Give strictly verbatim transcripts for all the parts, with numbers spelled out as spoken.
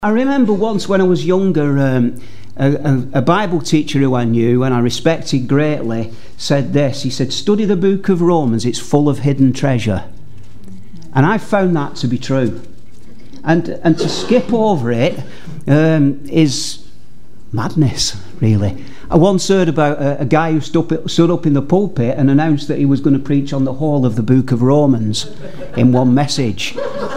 I remember once when I was younger, um, a, a, a Bible teacher who I knew and I respected greatly said this. He said, study the book of Romans, it's full of hidden treasure. And I found that to be true. And, and to skip over it um, is madness, really. I once heard about a, a guy who stood up, stood up in the pulpit and announced that he was going to preach on the whole of the book of Romans in one message.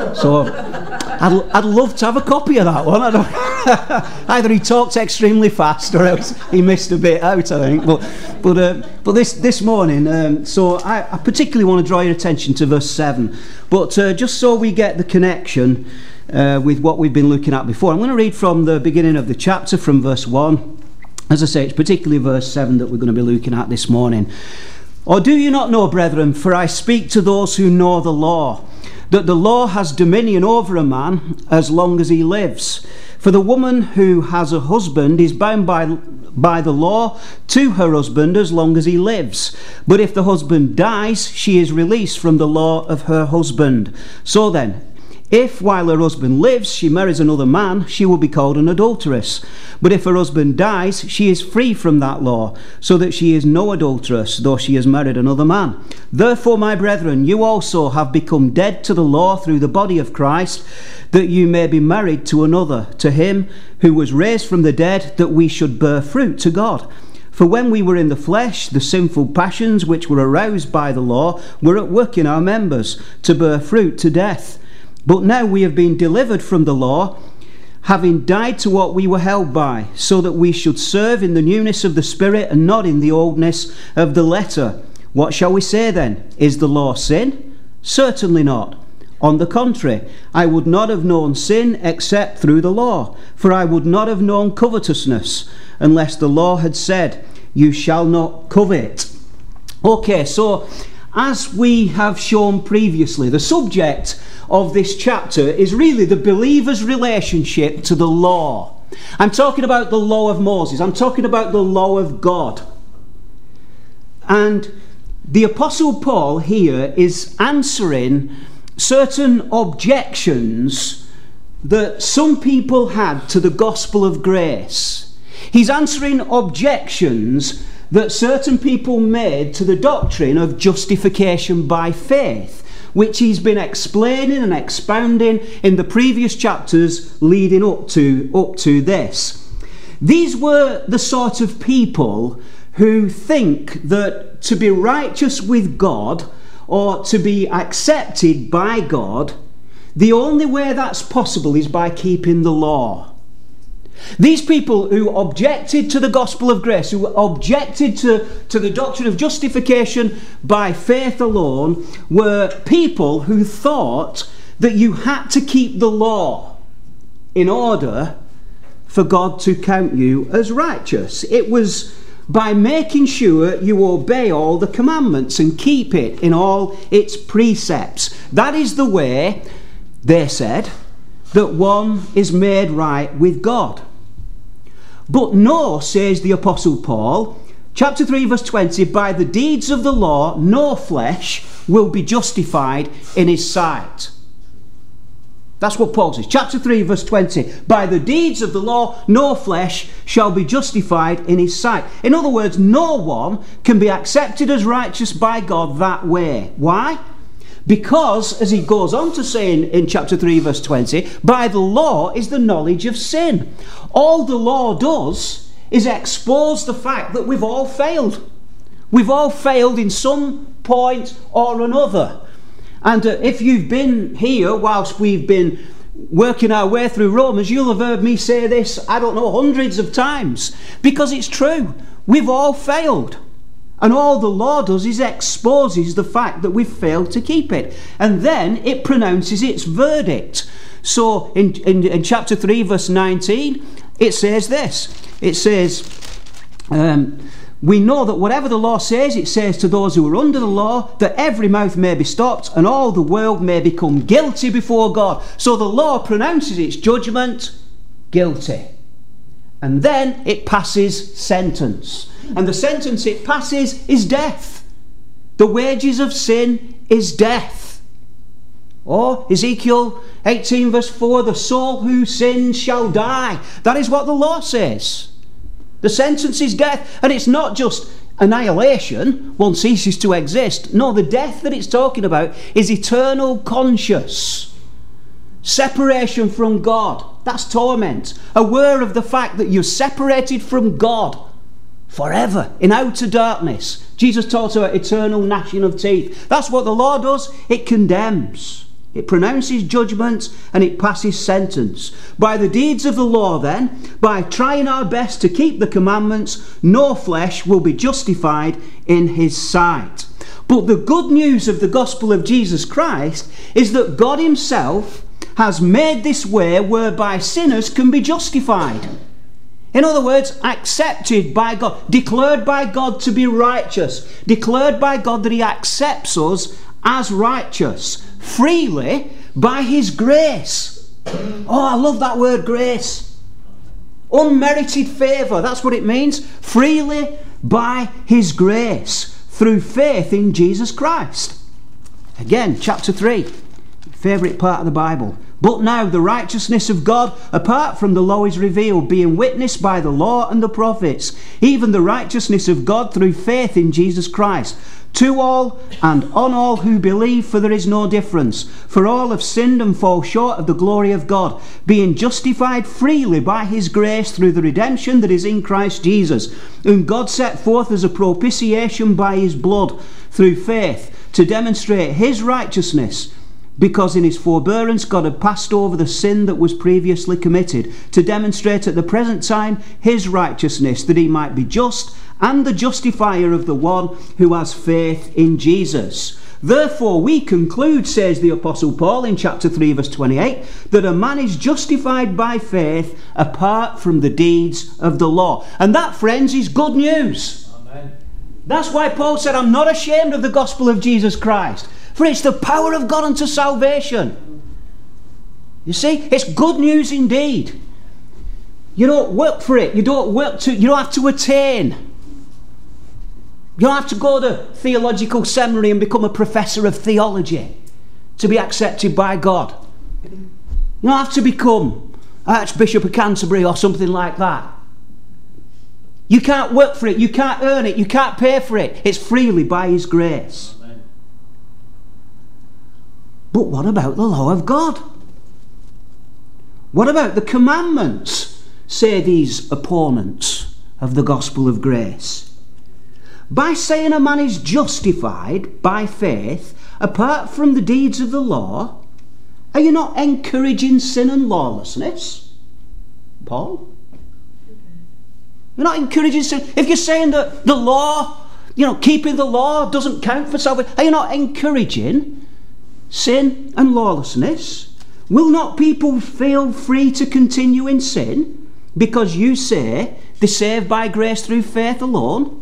So I'd, I'd love to have a copy of that one. I don't, either he talked extremely fast or else he missed a bit out, I think. But but uh, but this this morning, um, so I, I particularly want to draw your attention to verse seven. But uh, just so we get the connection uh, with what we've been looking at before, I'm going to read from the beginning of the chapter, from verse one. As I say, it's particularly verse seven that we're going to be looking at this morning. Or do you not know, brethren, for I speak to those who know the law, that the law has dominion over a man as long as he lives. For the woman who has a husband is bound by, by the law to her husband as long as he lives. But if the husband dies, she is released from the law of her husband. So then, if while her husband lives she marries another man, she will be called an adulteress. But if her husband dies, she is free from that law, so that she is no adulteress, though she has married another man. Therefore, my brethren, you also have become dead to the law through the body of Christ, that you may be married to another, to him who was raised from the dead, that we should bear fruit to God. For when we were in the flesh, the sinful passions which were aroused by the law were at work in our members, to bear fruit to death. But now we have been delivered from the law, having died to what we were held by, so that we should serve in the newness of the Spirit and not in the oldness of the letter. What shall we say then? Is the law sin? Certainly not. On the contrary, I would not have known sin except through the law, for I would not have known covetousness unless the law had said, you shall not covet. Okay, so as we have shown previously, the subject of this chapter is really the believer's relationship to the law. I'm talking about the law of Moses. I'm talking about the law of God. And the Apostle Paul here is answering certain objections that some people had to the gospel of grace. He's answering objections that certain people made to the doctrine of justification by faith, which he's been explaining and expounding in the previous chapters leading up to, up to this. These were the sort of people who think that to be righteous with God or to be accepted by God, the only way that's possible is by keeping the law. These people who objected to the gospel of grace, who objected to, to the doctrine of justification by faith alone, were people who thought that you had to keep the law in order for God to count you as righteous. It was by making sure you obey all the commandments and keep it in all its precepts. That is the way, they said, that one is made right with God. But no, says the Apostle Paul, chapter three verse twenty, by the deeds of the law no flesh will be justified in his sight. That's what Paul says. Chapter three verse twenty, by the deeds of the law no flesh shall be justified in his sight. In other words, no one can be accepted as righteous by God that way. Why? Because, as he goes on to say in, in chapter three verse twenty, by the law is the knowledge of sin. All the law does is expose the fact that we've all failed. We've all failed in some point or another. And uh, if you've been here whilst we've been working our way through Romans, you'll have heard me say this, I don't know, hundreds of times. Because it's true. We've all failed. And all the law does is exposes the fact that we've failed to keep it. And then it pronounces its verdict. So in, in, in chapter three verse nineteen, it says this. It says, um, we know that whatever the law says, it says to those who are under the law, that every mouth may be stopped and all the world may become guilty before God. So the law pronounces its judgment guilty. And then it passes sentence. And the sentence it passes is death. The wages of sin is death. Or Ezekiel eighteen verse four, the soul who sins shall die. That is what the law says. The sentence is death. And it's not just annihilation, one ceases to exist. No, the death that it's talking about is eternal conscious separation from God. That's torment. Aware of the fact that you're separated from God forever in outer darkness. Jesus talks about eternal gnashing of teeth. That's what the law does. It condemns. It pronounces judgment and it passes sentence. By the deeds of the law then, by trying our best to keep the commandments, no flesh will be justified in his sight. But the good news of the gospel of Jesus Christ is that God himself has made this way whereby sinners can be justified. In other words, accepted by God, declared by God to be righteous, declared by God that he accepts us as righteous, freely by his grace. Oh, I love that word, grace. Unmerited favour, that's what it means. Freely by his grace, through faith in Jesus Christ. Again, chapter three, favourite part of the Bible. But now the righteousness of God apart from the law is revealed, being witnessed by the law and the prophets, even the righteousness of God through faith in Jesus Christ, to all and on all who believe, for there is no difference. For all have sinned and fall short of the glory of God, being justified freely by his grace through the redemption that is in Christ Jesus, whom God set forth as a propitiation by his blood through faith, to demonstrate his righteousness, because in his forbearance God had passed over the sin that was previously committed, to demonstrate at the present time his righteousness, that he might be just and the justifier of the one who has faith in Jesus. Therefore we conclude, says the Apostle Paul in chapter three verse twenty-eight, that a man is justified by faith apart from the deeds of the law. And that, friends, is good news. Amen. That's why Paul said, I'm not ashamed of the gospel of Jesus Christ, for it's the power of God unto salvation. You see, it's good news indeed. You don't work for it. You don't work to, you don't have to attain. You don't have to go to theological seminary and become a professor of theology to be accepted by God. You don't have to become Archbishop of Canterbury or something like that. You can't work for it. You can't earn it. You can't pay for it. It's freely by his grace. Amen. But what about the law of God? What about the commandments, say these opponents of the gospel of grace? By saying a man is justified by faith apart from the deeds of the law, are you not encouraging sin and lawlessness, Paul? You're not encouraging sin. If you're saying that the law, you know, keeping the law doesn't count for salvation, are you not encouraging sin and lawlessness? Will not people feel free to continue in sin because you say they're saved by grace through faith alone?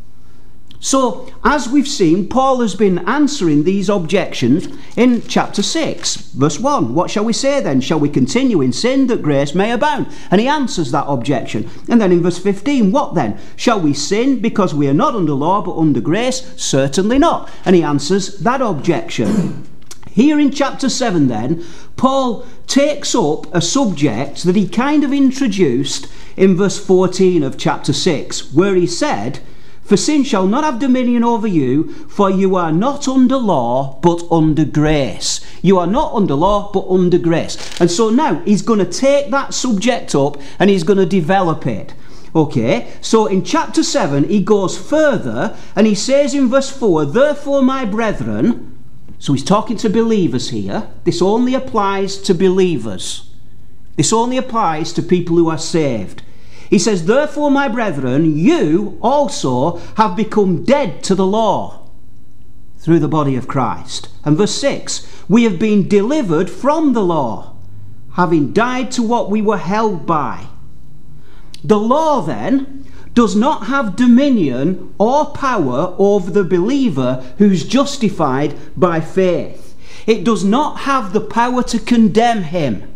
So, as we've seen, Paul has been answering these objections in chapter six, verse one. What shall we say then? Shall we continue in sin that grace may abound? And he answers that objection. And then in verse fifteen, what then? Shall we sin because we are not under law but under grace? Certainly not. And he answers that objection. Here in chapter seven then, Paul takes up a subject that he kind of introduced in verse fourteen of chapter six, where he said, for sin shall not have dominion over you, for you are not under law, but under grace. You are not under law, but under grace. And so now he's going to take that subject up and he's going to develop it. Okay, so in chapter seven, he goes further and he says in verse four, therefore, my brethren, so he's talking to believers here. This only applies to believers. This only applies to people who are saved. He says, therefore, my brethren, you also have become dead to the law through the body of Christ. And verse six, we have been delivered from the law, having died to what we were held by. The law, then, does not have dominion or power over the believer who's justified by faith. It does not have the power to condemn him.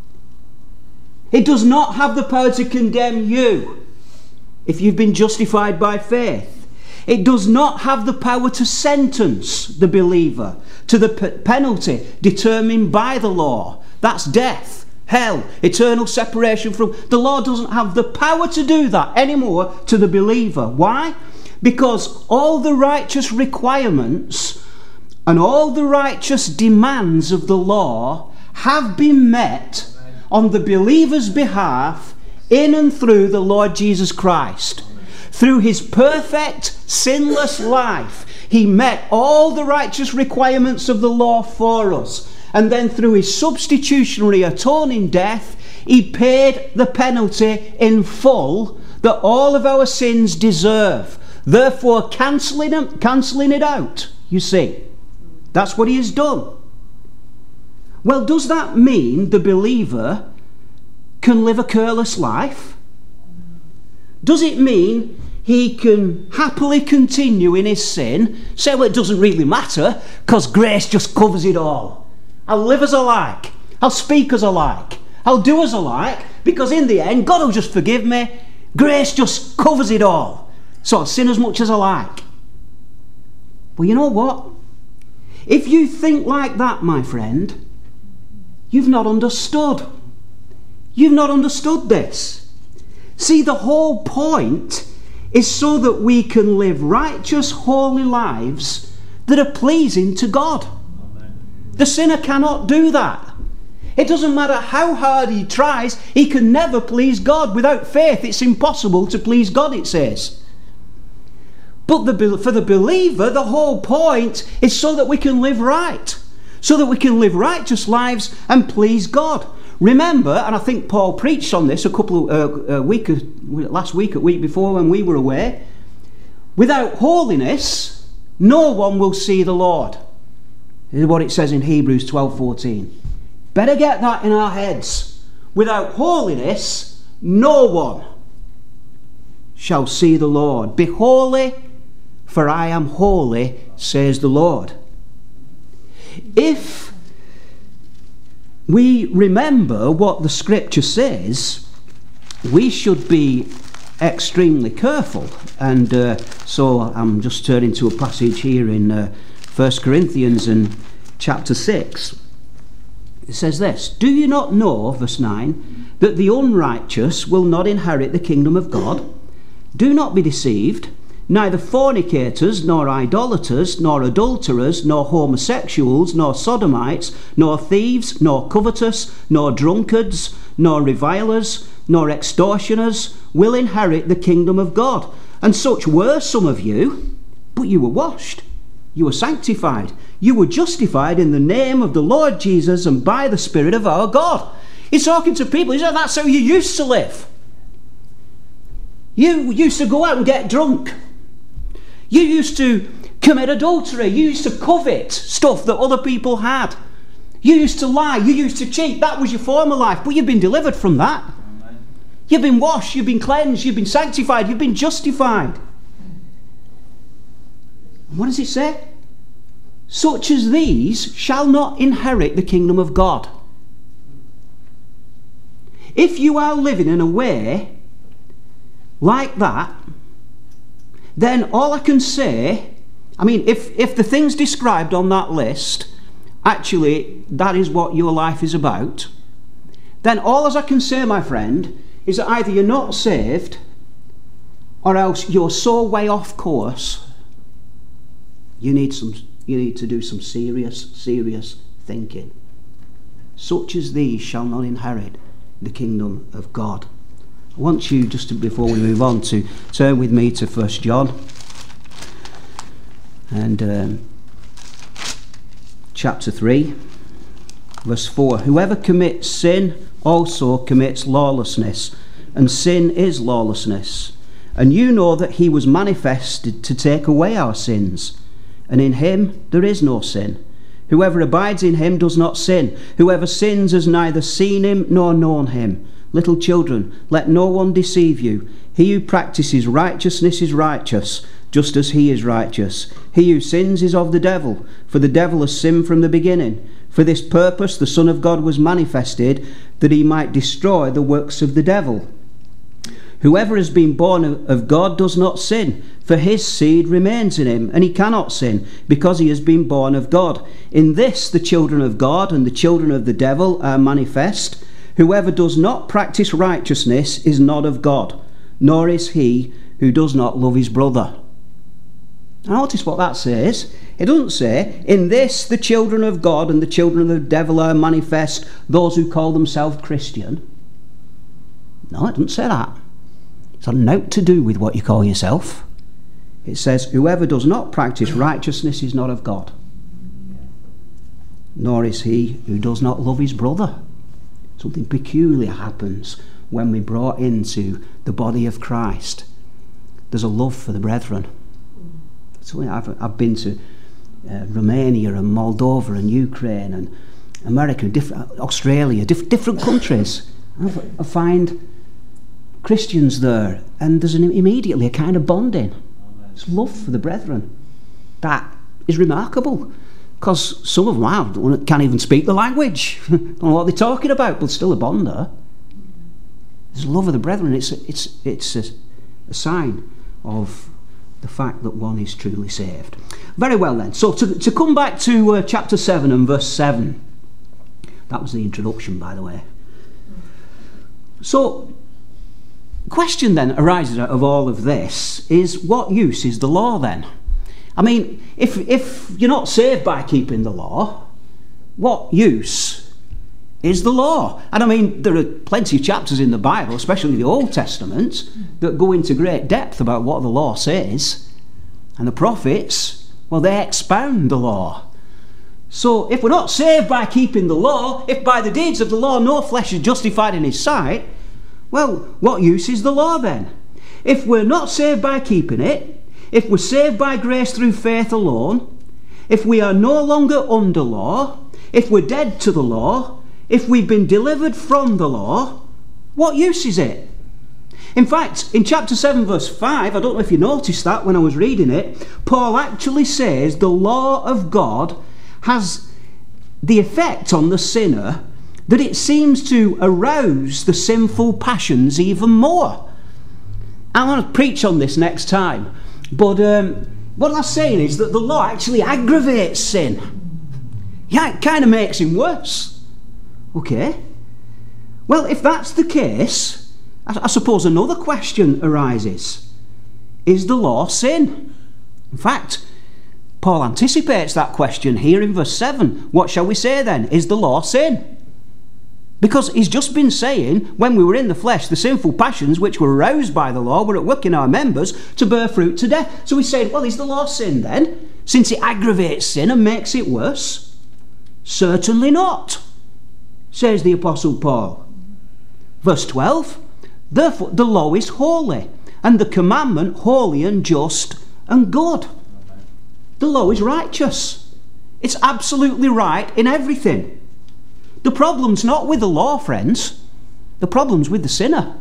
It does not have the power to condemn you if you've been justified by faith. It does not have the power to sentence the believer to the p- penalty determined by the law. That's death, hell, eternal separation from... The law doesn't have the power to do that anymore to the believer. Why? Because all the righteous requirements and all the righteous demands of the law have been met on the believer's behalf in and through the Lord Jesus Christ. Through his perfect, sinless life, he met all the righteous requirements of the law for us. And then through his substitutionary atoning death, he paid the penalty in full that all of our sins deserve. Therefore, cancelling it, cancelling it out, you see. That's what he has done. Well, does that mean the believer can live a careless life? Does it mean he can happily continue in his sin, say, well, it doesn't really matter, because grace just covers it all. I'll live as I like. I'll speak as I like. I'll do as I like, because in the end, God will just forgive me. Grace just covers it all. So I'll sin as much as I like. Well, you know what? If you think like that, my friend, you've not understood. You've not understood this. See, the whole point is so that we can live righteous, holy lives that are pleasing to God. Amen. The sinner cannot do that. It doesn't matter how hard he tries, he can never please God. Without faith, it's impossible to please God, it says. But the, for the believer, the whole point is so that we can live right, so that we can live righteous lives and please God. Remember, and I think Paul preached on this a couple of uh, uh, week, last week, a week before when we were away. Without holiness, no one will see the Lord. This is what it says in Hebrews twelve fourteen. Better get that in our heads. Without holiness, no one shall see the Lord. Be holy, for I am holy, says the Lord. If we remember what the scripture says, we should be extremely careful. And uh, so I'm just turning to a passage here in uh, First Corinthians and chapter six. It says this: do you not know, verse nine, that the unrighteous will not inherit the kingdom of God? Do not be deceived. Neither fornicators, nor idolaters, nor adulterers, nor homosexuals, nor sodomites, nor thieves, nor covetous, nor drunkards, nor revilers, nor extortioners will inherit the kingdom of God. And such were some of you, but you were washed, you were sanctified, you were justified in the name of the Lord Jesus and by the Spirit of our God. He's talking to people. He said, that's how you used to live. You used to go out and get drunk. You used to commit adultery. You used to covet stuff that other people had. You used to lie. You used to cheat. That was your former life. But you've been delivered from that. Amen. You've been washed. You've been cleansed. You've been sanctified. You've been justified. And what does it say? Such as these shall not inherit the kingdom of God. If you are living in a way like that, then all I can say, I mean, if, if the things described on that list, actually that is what your life is about, then all as I can say, my friend, is that either you're not saved, or else you're so way off course, you need some, you need to do some serious, serious thinking. Such as these shall not inherit the kingdom of God. I want you, just to, before we move on, to turn with me to First John and um, chapter three, verse four. Whoever commits sin also commits lawlessness, and sin is lawlessness. And you know that he was manifested to take away our sins, and in him there is no sin. Whoever abides in him does not sin. Whoever sins has neither seen him nor known him. Little children, let no one deceive you. He who practices righteousness is righteous, just as he is righteous. He who sins is of the devil, for the devil has sinned from the beginning. For this purpose the Son of God was manifested, that he might destroy the works of the devil. Whoever has been born of God does not sin, for his seed remains in him, and he cannot sin, because he has been born of God. In this the children of God and the children of the devil are manifest. Whoever does not practice righteousness is not of God, nor is he who does not love his brother. Now notice what that says. It doesn't say, in this the children of God and the children of the devil are manifest, those who call themselves Christian. No, it doesn't say that. It's got nothing to do with what you call yourself. It says, whoever does not practice righteousness is not of God, nor is he who does not love his brother. Something peculiar happens when we're brought into the body of Christ. There's a love for the brethren. So I've, I've been to uh, Romania and Moldova and Ukraine and America, different, Australia, diff, different countries. I find Christians there, and there's an, immediately a kind of bonding. It's love for the brethren. That is remarkable, because some of them wow, can't even speak the language. Don't know what they're talking about, but still a bond there. There's love of the brethren. It's a, it's it's a, a sign of the fact that one is truly saved. Very well then. So to to come back to uh, chapter seven and verse seven. That was the introduction, by the way. So, question then arises out of all of this is, what use is the law then? I mean, if, if you're not saved by keeping the law, what use is the law? And I mean, there are plenty of chapters in the Bible, especially the Old Testament, that go into great depth about what the law says. And the prophets, well, they expound the law. So if we're not saved by keeping the law, if by the deeds of the law no flesh is justified in his sight, well, what use is the law then? If we're not saved by keeping it, if we're saved by grace through faith alone, if we are no longer under law, if we're dead to the law, if we've been delivered from the law, what use is it? In fact, in chapter seven verse five, I don't know if you noticed that when I was reading it, Paul actually says the law of God has the effect on the sinner that it seems to arouse the sinful passions even more. I want to preach on this next time, but um, what I'm saying is that the law actually aggravates sin. Yeah, it kind of makes him worse. Okay. Well, if that's the case, I, I suppose another question arises. Is the law sin? In fact, Paul anticipates that question here in verse seven. What shall we say then? Is the law sin? Because he's just been saying, when we were in the flesh, the sinful passions which were aroused by the law were at work in our members to bear fruit to death. So he's saying, well, is the law sin then? Since it aggravates sin and makes it worse? Certainly not, says the Apostle Paul. Verse twelve, therefore the law is holy, and the commandment holy and just and good. The law is righteous. It's absolutely right in everything. The problem's not with the law, friends. The problem's with the sinner.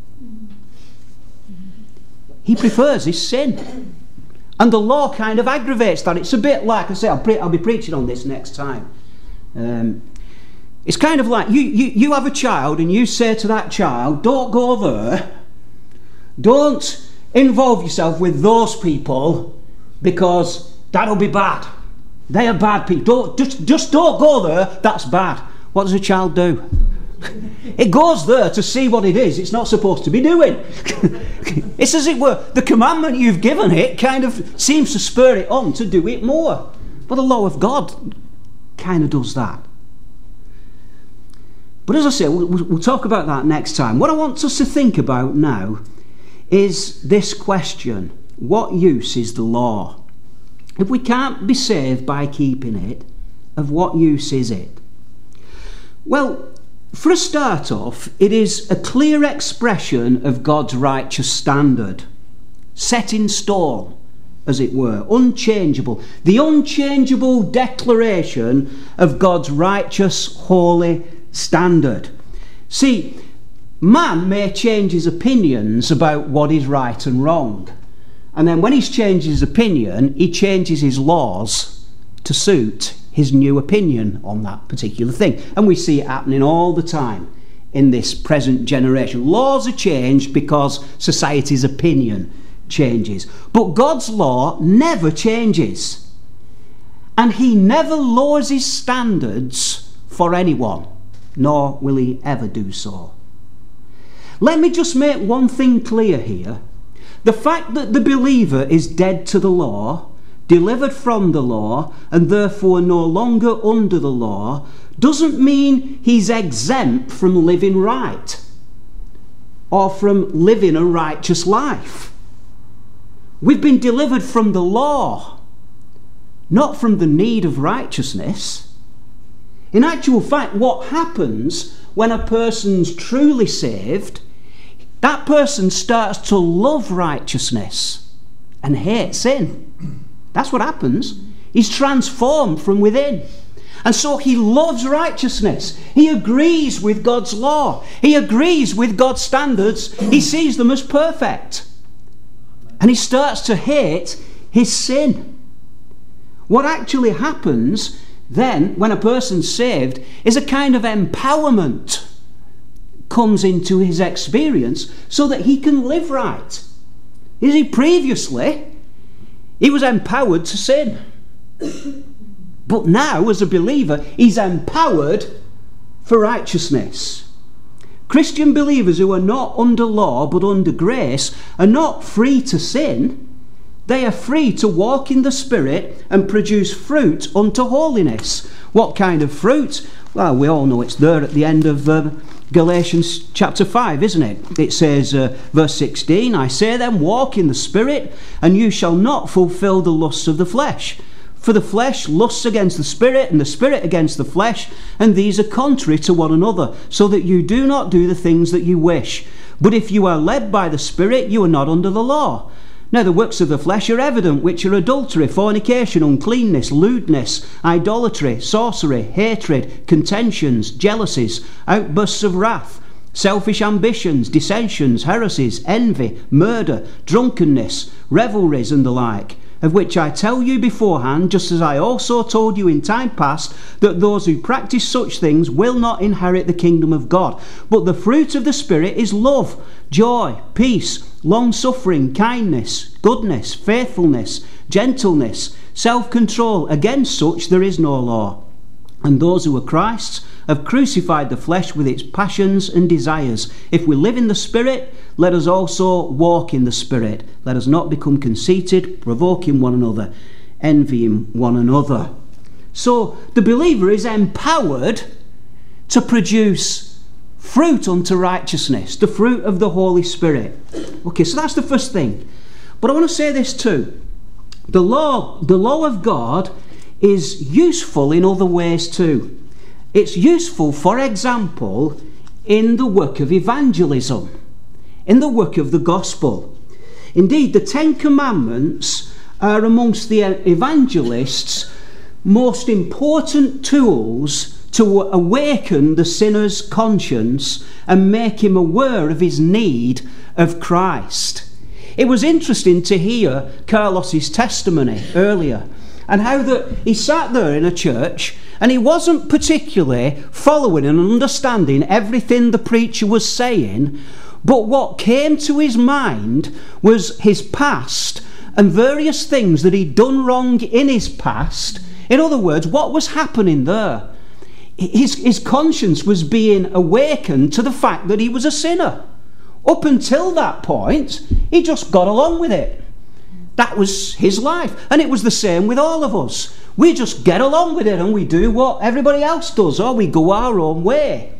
He prefers his sin. And the law kind of aggravates that. It's a bit like, I say, I'll, pre- I'll be preaching on this next time. Um, it's kind of like, you, you, you have a child and you say to that child, don't go there. Don't involve yourself with those people because that'll be bad. They are bad people. Don't, just, just don't go there. That's bad. What does a child do? It goes there to see what it is it's not supposed to be doing. It's as it were, the commandment you've given it kind of seems to spur it on to do it more. But the law of God kind of does that. But as I say, we'll, we'll talk about that next time. What I want us to think about now is this question: what use is the law? If we can't be saved by keeping it, of what use is it? Well, for a start off, it is a clear expression of God's righteous standard, set in stone, as it were, unchangeable. The unchangeable declaration of God's righteous, holy standard. See, man may change his opinions about what is right and wrong. And then when he's changed his opinion, he changes his laws to suit his new opinion on that particular thing. And we see it happening all the time in this present generation. Laws are changed because society's opinion changes. But God's law never changes. And he never lowers his standards for anyone, nor will he ever do so. Let me just make one thing clear here. The fact that the believer is dead to the law, delivered from the law, and therefore no longer under the law, doesn't mean he's exempt from living right or from living a righteous life. We've been delivered from the law, not from the need of righteousness. In actual fact, what happens when a person's truly saved, that person starts to love righteousness and hate sin. That's what happens. He's transformed from within. And so he loves righteousness. He agrees with God's law. He agrees with God's standards. He sees them as perfect. And he starts to hate his sin. What actually happens then, when a person's saved, is a kind of empowerment comes into his experience so that he can live right. You see, previously, he was empowered to sin. But now, as a believer, he's empowered for righteousness. Christian believers who are not under law but under grace are not free to sin. They are free to walk in the Spirit and produce fruit unto holiness. What kind of fruit? Well, we all know it's there at the end of uh, Galatians chapter five, isn't it? It says, uh, verse sixteen, I say then, walk in the Spirit, and you shall not fulfill the lusts of the flesh. For the flesh lusts against the Spirit, and the Spirit against the flesh, and these are contrary to one another, so that you do not do the things that you wish. But if you are led by the Spirit, you are not under the law. Now the works of the flesh are evident, which are adultery, fornication, uncleanness, lewdness, idolatry, sorcery, hatred, contentions, jealousies, outbursts of wrath, selfish ambitions, dissensions, heresies, envy, murder, drunkenness, revelries, and the like, of which I tell you beforehand, just as I also told you in time past, that those who practice such things will not inherit the kingdom of God. But the fruit of the Spirit is love, joy, peace, long-suffering, kindness, goodness, faithfulness, gentleness, self-control. Against such there is no law. And those who are Christ's have crucified the flesh with its passions and desires. If we live in the Spirit, let us also walk in the Spirit. Let us not become conceited, provoking one another, envying one another. So the believer is empowered to produce fruit unto righteousness, the fruit of the Holy Spirit. Okay, so that's the first thing. But I want to say this too. The law, the law of God is useful in other ways too. It's useful, for example, in the work of evangelism, in the work of the gospel. Indeed, the Ten Commandments are amongst the evangelists' most important tools to awaken the sinner's conscience and make him aware of his need of Christ. It was interesting to hear Carlos's testimony earlier, and how that he sat there in a church and he wasn't particularly following and understanding everything the preacher was saying, but what came to his mind was his past and various things that he'd done wrong in his past. In other words, what was happening there? His, his conscience was being awakened to the fact that he was a sinner. Up until that point, he just got along with it. That was his life. And it was the same with all of us. We just get along with it and we do what everybody else does, or we go our own way.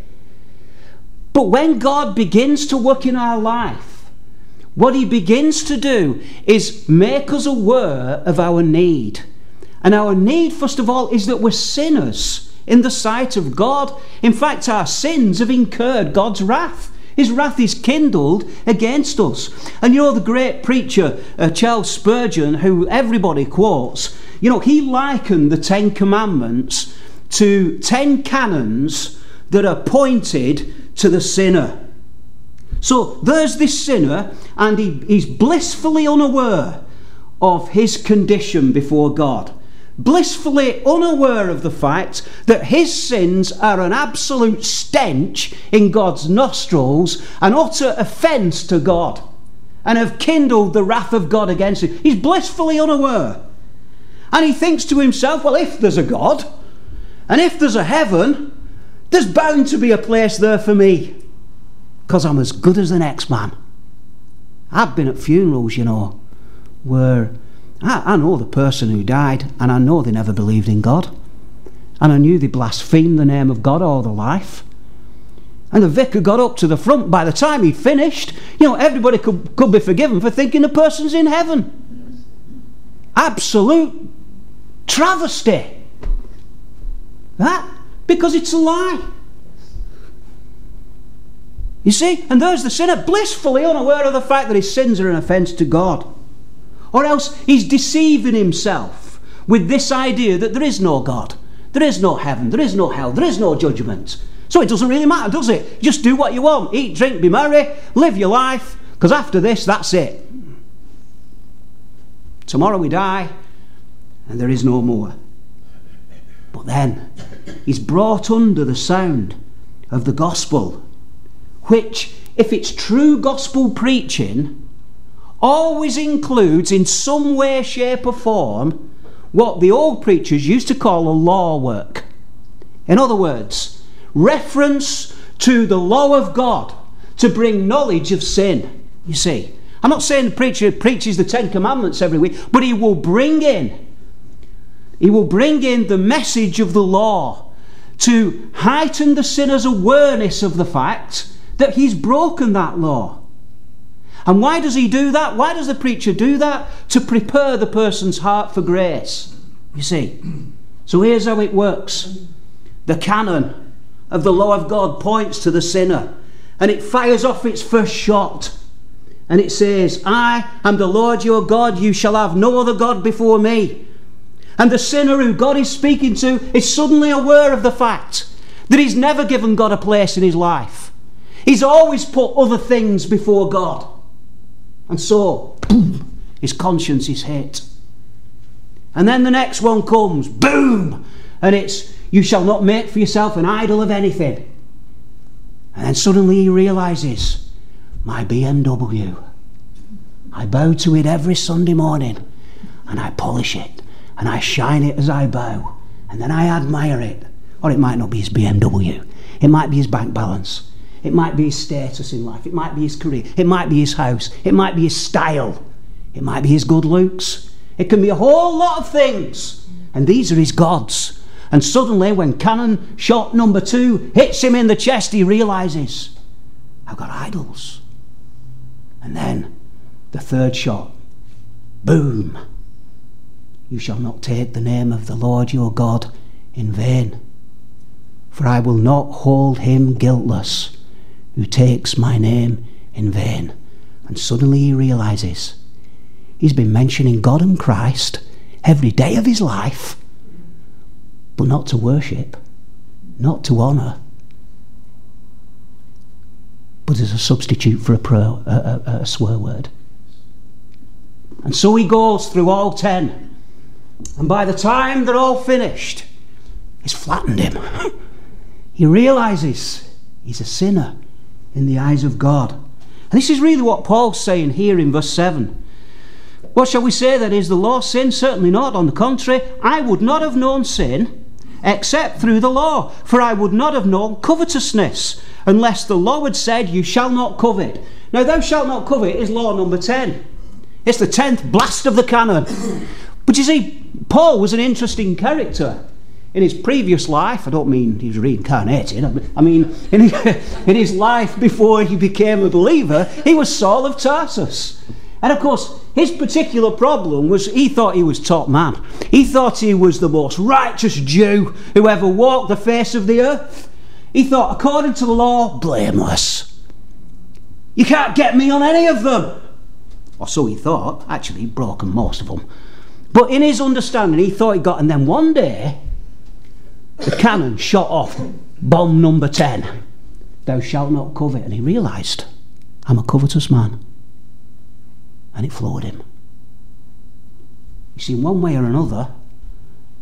But when God begins to work in our life, what he begins to do is make us aware of our need. And our need, first of all, is that we're sinners in the sight of God. In fact, our sins have incurred God's wrath. His wrath is kindled against us. And you know, the great preacher uh, Charles Spurgeon, who everybody quotes, you know, he likened the Ten Commandments to ten cannons that are pointed to the sinner. So there's this sinner, and he, he's blissfully unaware of his condition before God. blissfully unaware of the fact that his sins are an absolute stench in God's nostrils, an utter offence to God, and have kindled the wrath of God against him. He's blissfully unaware. And he thinks to himself, well, if there's a God, and if there's a heaven, there's bound to be a place there for me, because I'm as good as the next man. I've been at funerals, you know, where I, I know the person who died, and I know they never believed in God, and I knew they blasphemed the name of God all their life. And the vicar got up to the front. By the time he'd finished, you know, everybody could, could be forgiven for thinking the person's in heaven. Absolute travesty. That, because it's a lie. You see, and there's the sinner, blissfully unaware of the fact that his sins are an offence to God. Or else he's deceiving himself with this idea that there is no God, there is no heaven, there is no hell, there is no judgment. So it doesn't really matter, does it? Just do what you want, eat, drink, be merry, live your life, because after this, that's it. Tomorrow we die, and there is no more. But then he's brought under the sound of the gospel, which, if it's true gospel preaching, always includes in some way, shape or form what the old preachers used to call a law work. In other words, reference to the law of God to bring knowledge of sin. You see, I'm not saying the preacher preaches the Ten Commandments every week, but he will bring in he will bring in the message of the law to heighten the sinner's awareness of the fact that he's broken that law. And why does he do that? Why does the preacher do that? To prepare the person's heart for grace. You see. So here's how it works. The canon of the law of God points to the sinner, and it fires off its first shot. And it says, I am the Lord your God, you shall have no other God before me. And the sinner who God is speaking to is suddenly aware of the fact that he's never given God a place in his life. He's always put other things before God. And so, boom, his conscience is hit. And then the next one comes, boom, and it's, you shall not make for yourself an idol of anything. And then suddenly he realises, my B M W, I bow to it every Sunday morning, and I polish it, and I shine it as I bow, and then I admire it. Or it might not be his B M W, it might be his bank balance. It might be his status in life. It might be his career. It might be his house. It might be his style. It might be his good looks. It can be a whole lot of things. And these are his gods. And suddenly, when cannon shot number two hits him in the chest, he realises, I've got idols. And then the third shot, boom. You shall not take the name of the Lord your God in vain. For I will not hold him guiltless who takes my name in vain. And suddenly he realises he's been mentioning God and Christ every day of his life, but not to worship, not to honour, but as a substitute for a, pro, a, a, a swear word. And so he goes through all ten, and by the time they're all finished, it's flattened him. He realises he's a sinner in the eyes of God. And this is really what Paul's saying here in verse seven. What shall we say then? Is the law sin? Certainly not. On the contrary, I would not have known sin except through the law. For I would not have known covetousness unless the law had said, you shall not covet. Now, thou shalt not covet is law number ten. It's the tenth blast of the canon. But you see, Paul was an interesting character. In his previous life, I don't mean he was reincarnated, I mean in his, in his life before he became a believer, he was Saul of Tarsus. And of course, his particular problem was he thought he was top man. He thought he was the most righteous Jew who ever walked the face of the earth. He thought, according to the law, blameless. You can't get me on any of them. Or so he thought. Actually, he'd broken most of them. But in his understanding, he thought he got, and then one day, the cannon shot off bomb number ten. Thou shalt not covet. And he realised, I'm a covetous man. And it floored him. You see, in one way or another,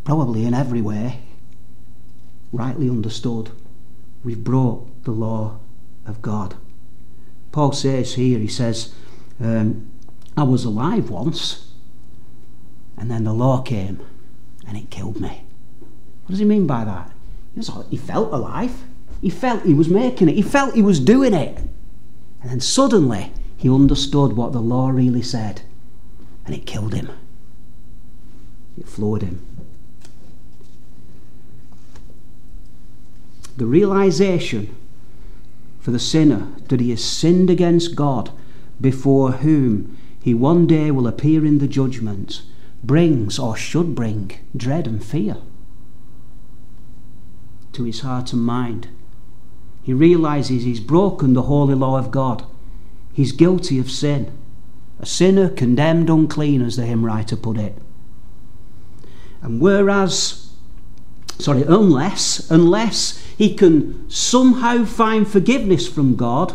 probably in every way, rightly understood, we've broke the law of God. Paul says here, he says, um, I was alive once, and then the law came and it killed me. What does he mean by that? He, was, he felt alive. He felt he was making it. He felt he was doing it. And then suddenly he understood what the law really said, and it killed him. It floored him. The realization for the sinner that he has sinned against God, before whom he one day will appear in the judgment, brings, or should bring, dread and fear to his heart and mind. He realizes he's broken the holy law of God. He's guilty of sin. A sinner condemned unclean, as the hymn writer put it. And whereas, sorry, unless, unless he can somehow find forgiveness from God,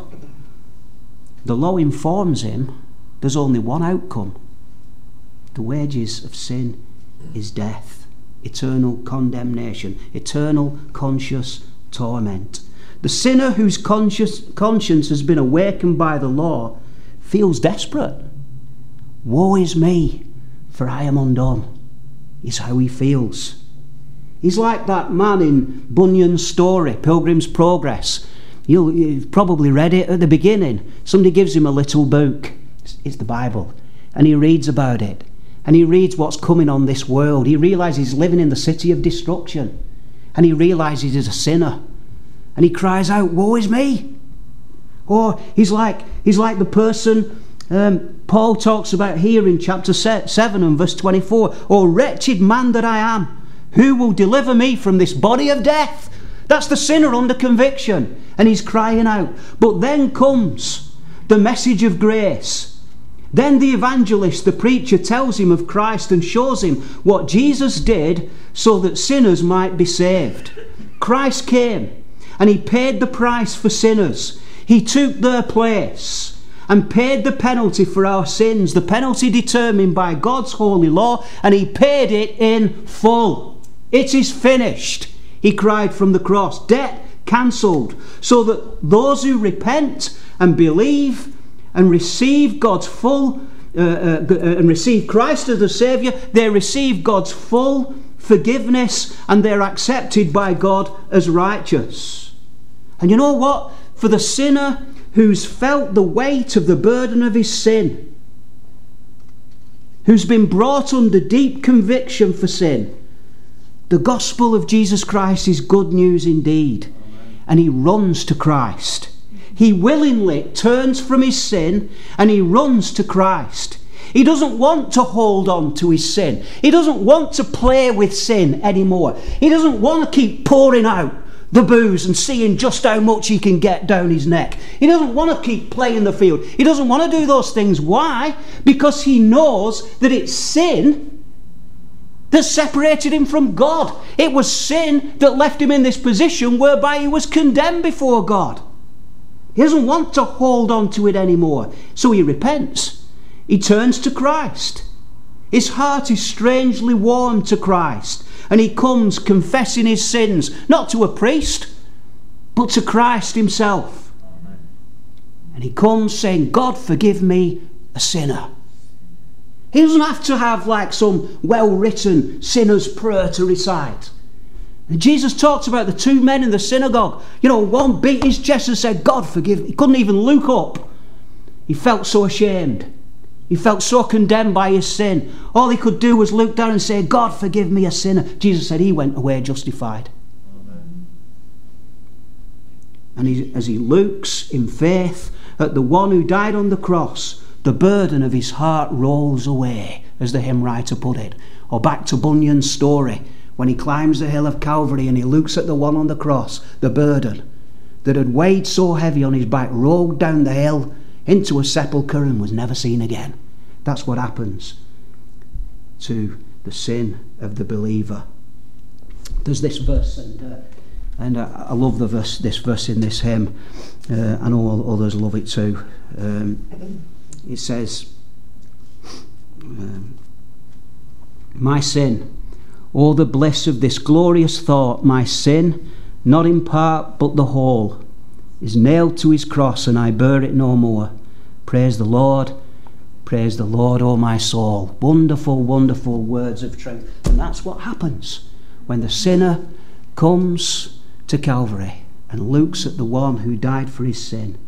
the law informs him there's only one outcome. The wages of sin is death, eternal condemnation, eternal conscious torment. The sinner whose conscious, conscience has been awakened by the law feels desperate. Woe is me, for I am undone, is how he feels. He's like that man in Bunyan's story, Pilgrim's Progress. You'll, you've probably read it at the beginning. Somebody gives him a little book. It's, it's the Bible. And he reads about it. And he reads what's coming on this world. He realises he's living in the city of destruction. And he realises he's a sinner. And he cries out, woe is me. Or he's like, he's like the person um, Paul talks about here in chapter seven and verse twenty-four. Oh, wretched man that I am, who will deliver me from this body of death? That's the sinner under conviction. And he's crying out. But then comes the message of grace. Then the evangelist, the preacher, tells him of Christ and shows him what Jesus did so that sinners might be saved. Christ came and he paid the price for sinners. He took their place and paid the penalty for our sins, the penalty determined by God's holy law, and he paid it in full. It is finished, he cried from the cross. Debt cancelled, so that those who repent and believe and receive God's full uh, uh, and receive Christ as the Saviour, they receive God's full forgiveness and they're accepted by God as righteous. And you know what? For the sinner who's felt the weight of the burden of his sin, who's been brought under deep conviction for sin, the gospel of Jesus Christ is good news indeed. Amen. And he runs to Christ. He willingly turns from his sin and he runs to Christ. He doesn't want to hold on to his sin. He doesn't want to play with sin anymore. He doesn't want to keep pouring out the booze and seeing just how much he can get down his neck. He doesn't want to keep playing the field. He doesn't want to do those things. Why? Because he knows that it's sin that separated him from God. It was sin that left him in this position whereby he was condemned before God. He doesn't want to hold on to it anymore. So he repents. He turns to Christ. His heart is strangely warmed to Christ. And he comes confessing his sins, not to a priest, but to Christ himself. Amen. And he comes saying, God, forgive me, a sinner. He doesn't have to have like some well-written sinner's prayer to recite. And Jesus talks about the two men in the synagogue. You know, one beat his chest and said, God, forgive me. He couldn't even look up. He felt so ashamed. He felt so condemned by his sin. All he could do was look down and say, God, forgive me, a sinner. Jesus said he went away justified. Amen. And he, as he looks in faith at the one who died on the cross, the burden of his heart rolls away, as the hymn writer put it. Or back to Bunyan's story, when he climbs the hill of Calvary and he looks at the one on the cross, the burden that had weighed so heavy on his back rolled down the hill into a sepulchre and was never seen again. That's what happens to the sin of the believer. There's this verse, and uh, and uh, I love the verse, this verse in this hymn. Uh, I know others love it too. Um, it says, um, "My sin, Oh, the bliss of this glorious thought, my sin, not in part but the whole, is nailed to his cross, and I bear it no more. Praise the Lord, praise the Lord, O my soul. Wonderful, wonderful words of truth. And that's what happens when the sinner comes to Calvary and looks at the one who died for his sin.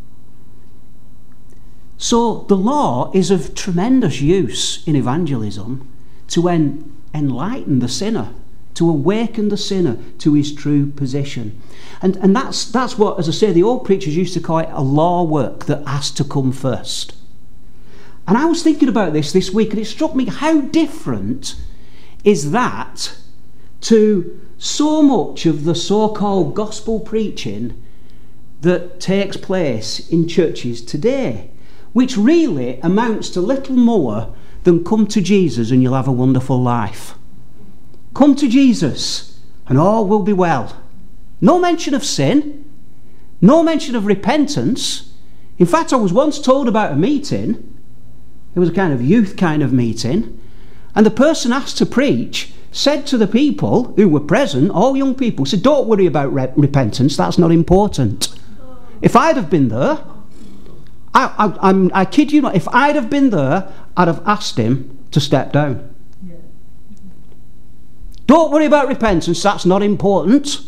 So the law is of tremendous use in evangelism to en- enlighten the sinner, to awaken the sinner to his true position. And, and that's, that's what, as I say, the old preachers used to call it a law work that has to come first. And I was thinking about this this week, and it struck me how different is that to so much of the so-called gospel preaching that takes place in churches today, which really amounts to little more than come to Jesus and you'll have a wonderful life. Come to Jesus and all will be well. No mention of sin, no mention of repentance. In fact, I was once told about a meeting. It was a kind of youth kind of meeting, and the person asked to preach said to the people who were present, all young people, said, don't worry about re- repentance, that's not important. If I'd have been there, I, I, I'm, I kid you not, if I'd have been there, I'd have asked him to step down. Yeah. Don't worry about repentance, that's not important.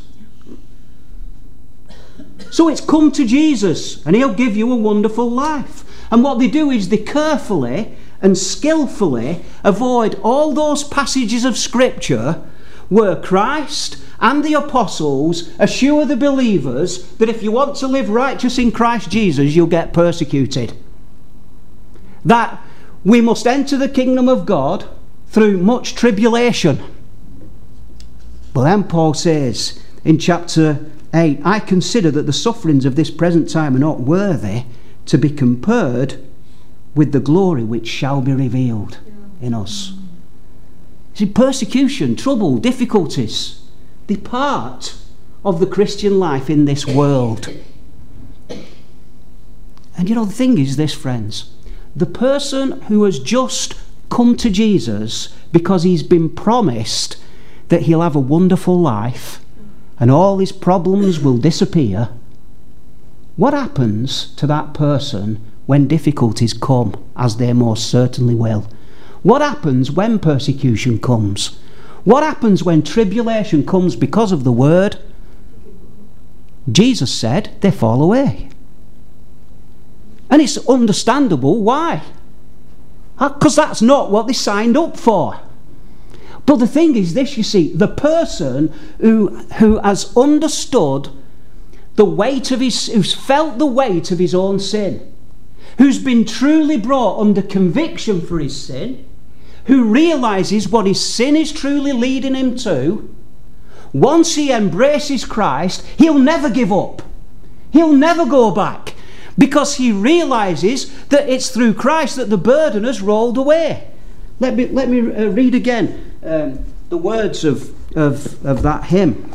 So it's come to Jesus and he'll give you a wonderful life. And what they do is they carefully and skillfully avoid all those passages of Scripture where Christ and the apostles assure the believers that if you want to live righteous in Christ Jesus, you'll get persecuted. That we must enter the kingdom of God through much tribulation. But then Paul says in chapter eight, I consider that the sufferings of this present time are not worthy to be compared with the glory which shall be revealed in us. See, persecution, trouble, difficulties, they're part of the Christian life in this world. And you know, the thing is this, friends, the person who has just come to Jesus because he's been promised that he'll have a wonderful life and all his problems will disappear, what happens to that person when difficulties come, as they most certainly will? What happens when persecution comes? What happens when tribulation comes because of the word? Jesus said they fall away. And it's understandable why. Because that's not what they signed up for. But the thing is this, you see, the person who, who has understood the weight of his, who's felt the weight of his own sin, who's been truly brought under conviction for his sin, who realises what his sin is truly leading him to, once he embraces Christ, he'll never give up. He'll never go back, because he realises that it's through Christ that the burden has rolled away. Let me, let me uh, read again um, the words of, of, of that hymn.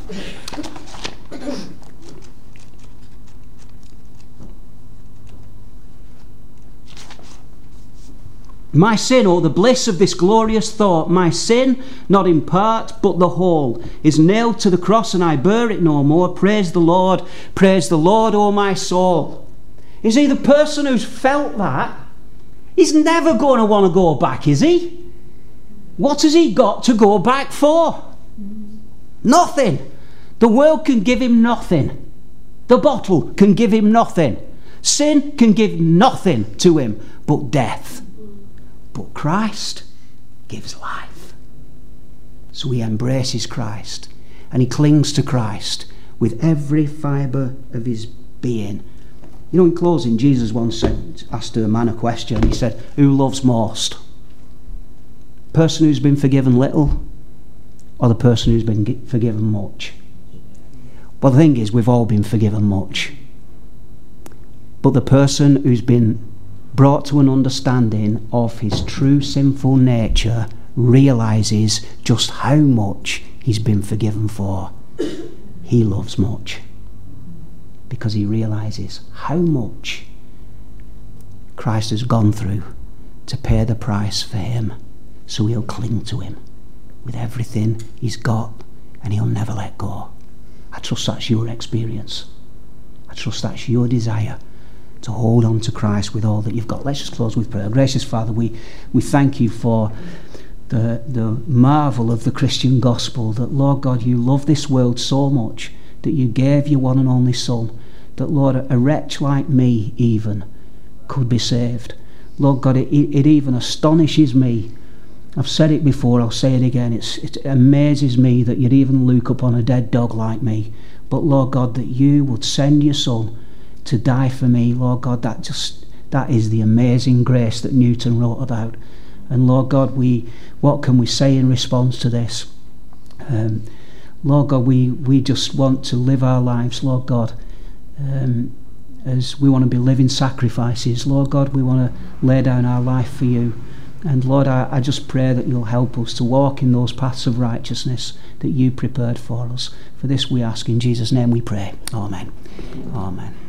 My sin, oh, the bliss of this glorious thought, my sin, not in part, but the whole, is nailed to the cross and I bear it no more. Praise the Lord, praise the Lord, oh my soul. You see, the person who's felt that, he's never going to want to go back, is he? What has he got to go back for? Nothing. The world can give him nothing. The bottle can give him nothing. Sin can give nothing to him but death. But Christ gives life. So he embraces Christ and he clings to Christ with every fibre of his being. You know, in closing, Jesus once said, asked a man a question. He said, who loves most? Person who's been forgiven little, or the person who's been forgiven much? Well, the thing is, we've all been forgiven much. But the person who's been brought to an understanding of his true sinful nature realises just how much he's been forgiven for. He loves much, because he realises how much Christ has gone through to pay the price for him, so he'll cling to him. with everything he's got, and he'll never let go. I trust that's your experience. I trust that's your desire, to hold on to Christ with all that you've got. Let's just close with prayer. Gracious Father, we, we thank you for the, the marvel of the Christian gospel, that, Lord God, you love this world so much that you gave your one and only Son, that, Lord, a wretch like me even could be saved. Lord God, it, it even astonishes me. I've said it before, I'll say it again. It's, it amazes me that you'd even look upon a dead dog like me. But, Lord God, that you would send your Son to die for me. Lord God, that just that is the amazing grace that Newton wrote about. And Lord God, we what can we say in response to this? Um, Lord God, we, we just want to live our lives, Lord God, um, as we want to be living sacrifices. Lord God, we want to lay down our life for you. And Lord, I, I just pray that you'll help us to walk in those paths of righteousness that you prepared for us. For this we ask in Jesus' name we pray. Amen. Amen.